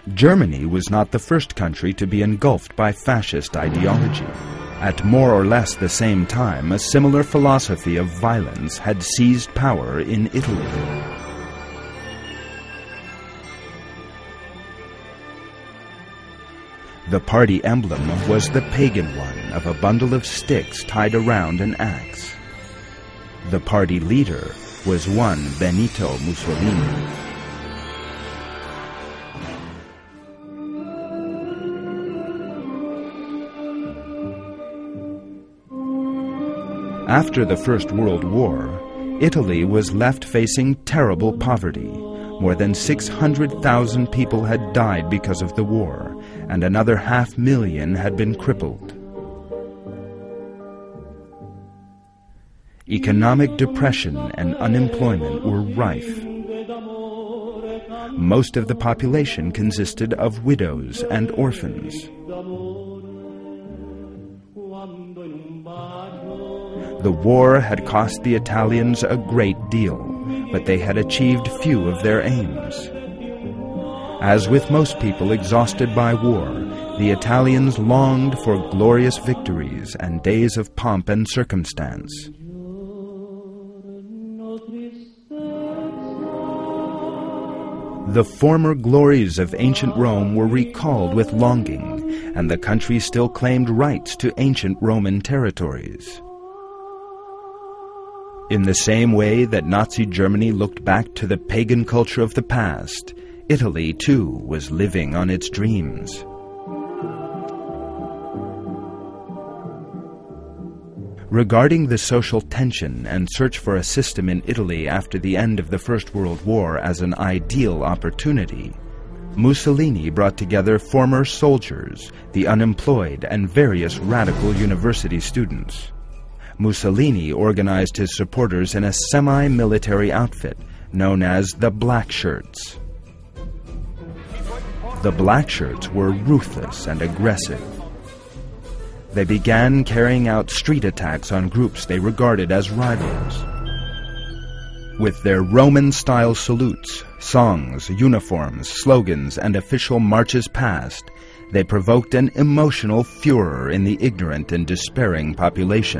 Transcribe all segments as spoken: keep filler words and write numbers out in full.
Germany was not the first country to be engulfed by fascist ideology. At more or less the same time, a similar philosophy of violence had seized power in Italy. The party emblem was the pagan one of a bundle of sticks tied around an axe. The party leader was one Benito Mussolini. After the First World War, Italy was left facing terrible poverty. More than six hundred thousand people had died because of the war, and another half million had been crippled. Economic depression and unemployment were rife. Most of the population consisted of widows and orphans. The war had cost the Italians a great deal, but they had achieved few of their aims. As with most people exhausted by war, the Italians longed for glorious victories and days of pomp and circumstance. The former glories of ancient Rome were recalled with longing, and the country still claimed rights to ancient Roman territories. In the same way that Nazi Germany looked back to the pagan culture of the past, Italy, too, was living on its dreams. Regarding the social tension and search for a system in Italy after the end of the First World War as an ideal opportunity, Mussolini brought together former soldiers, the unemployed, and various radical university students. Mussolini organized his supporters in a semi-military outfit known as the Black Shirts. The Black Shirts were ruthless and aggressive. They began carrying out street attacks on groups they regarded as rivals. With their Roman-style salutes, songs, uniforms, slogans, and official marches past, they provoked an emotional furor in the ignorant and despairing population.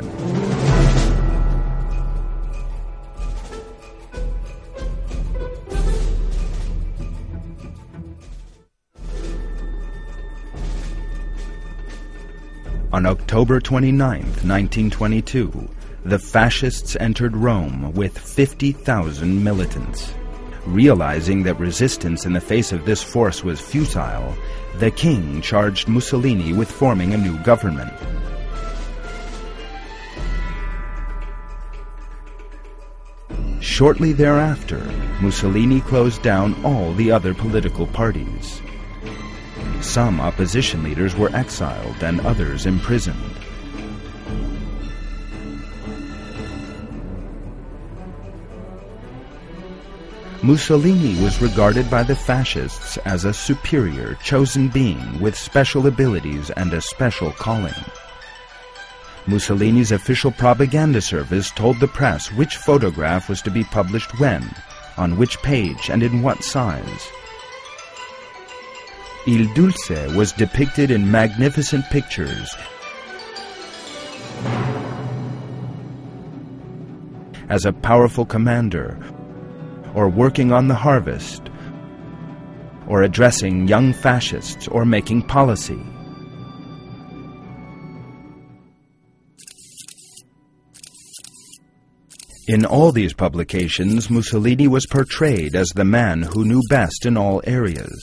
On October twenty-ninth, nineteen twenty-two, the fascists entered Rome with fifty thousand militants. Realizing that resistance in the face of this force was futile, the king charged Mussolini with forming a new government. Shortly thereafter, Mussolini closed down all the other political parties. Some opposition leaders were exiled and others imprisoned. Mussolini was regarded by the fascists as a superior, chosen being with special abilities and a special calling. Mussolini's official propaganda service told the press which photograph was to be published when, on which page, and in what size. Il Dulce was depicted in magnificent pictures as a powerful commander, or working on the harvest, or addressing young fascists, or making policy. In all these publications, Mussolini was portrayed as the man who knew best in all areas.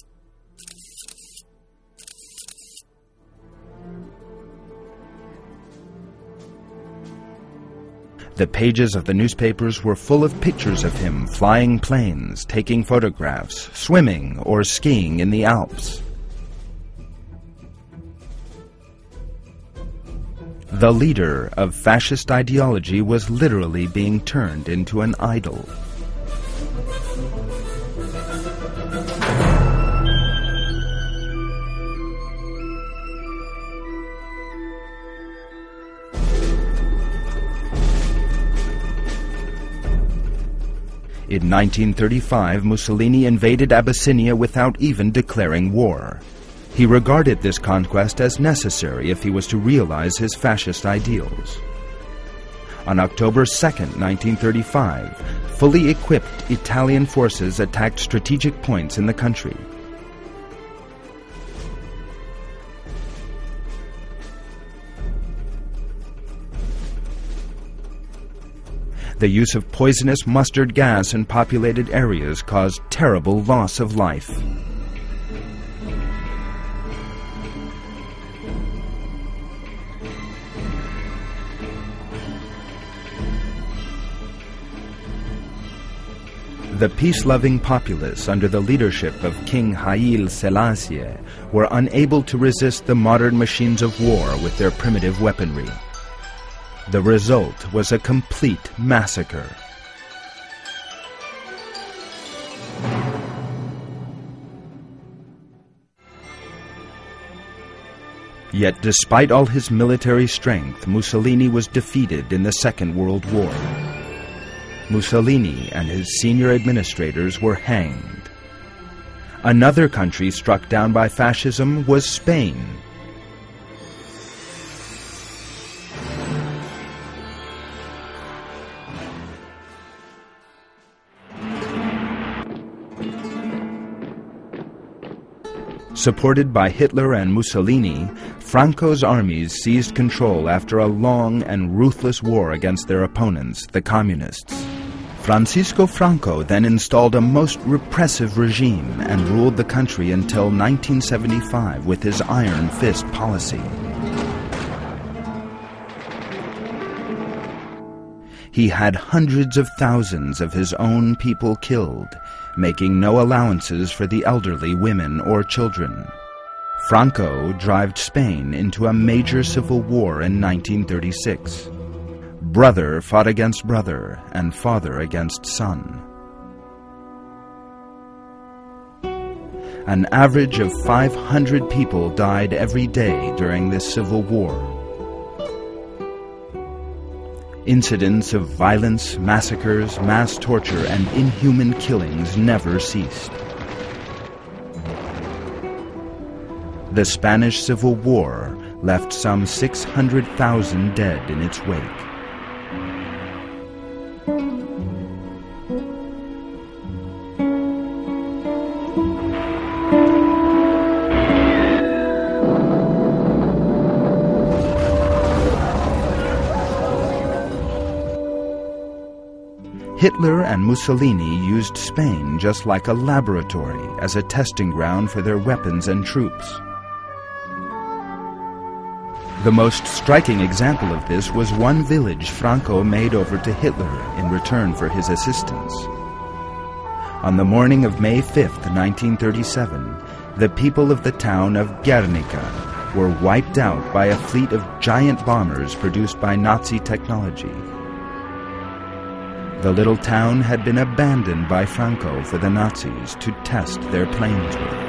The pages of the newspapers were full of pictures of him flying planes, taking photographs, swimming, or skiing in the Alps. The leader of fascist ideology was literally being turned into an idol. In nineteen thirty-five, Mussolini invaded Abyssinia without even declaring war. He regarded this conquest as necessary if he was to realize his fascist ideals. On October second, nineteen thirty-five, fully equipped Italian forces attacked strategic points in the country. The use of poisonous mustard gas in populated areas caused terrible loss of life. The peace-loving populace under the leadership of King Haile Selassie were unable to resist the modern machines of war with their primitive weaponry. The result was a complete massacre. Yet despite all his military strength, Mussolini was defeated in the Second World War. Mussolini and his senior administrators were hanged. Another country struck down by fascism was Spain. Supported by Hitler and Mussolini, Franco's armies seized control after a long and ruthless war against their opponents, the Communists. Francisco Franco then installed a most repressive regime and ruled the country until nineteen seventy-five with his iron fist policy. He had hundreds of thousands of his own people killed, making no allowances for the elderly, women, or children. Franco drove Spain into a major civil war in nineteen thirty-six. Brother fought against brother, and father against son. An average of five hundred people died every day during this civil war. Incidents of violence, massacres, mass torture, and inhuman killings never ceased. The Spanish Civil War left some six hundred thousand dead in its wake. Hitler and Mussolini used Spain just like a laboratory as a testing ground for their weapons and troops. The most striking example of this was one village Franco made over to Hitler in return for his assistance. On the morning of May fifth, nineteen thirty-seven, the people of the town of Guernica were wiped out by a fleet of giant bombers produced by Nazi technology. The little town had been abandoned by Franco for the Nazis to test their planes with.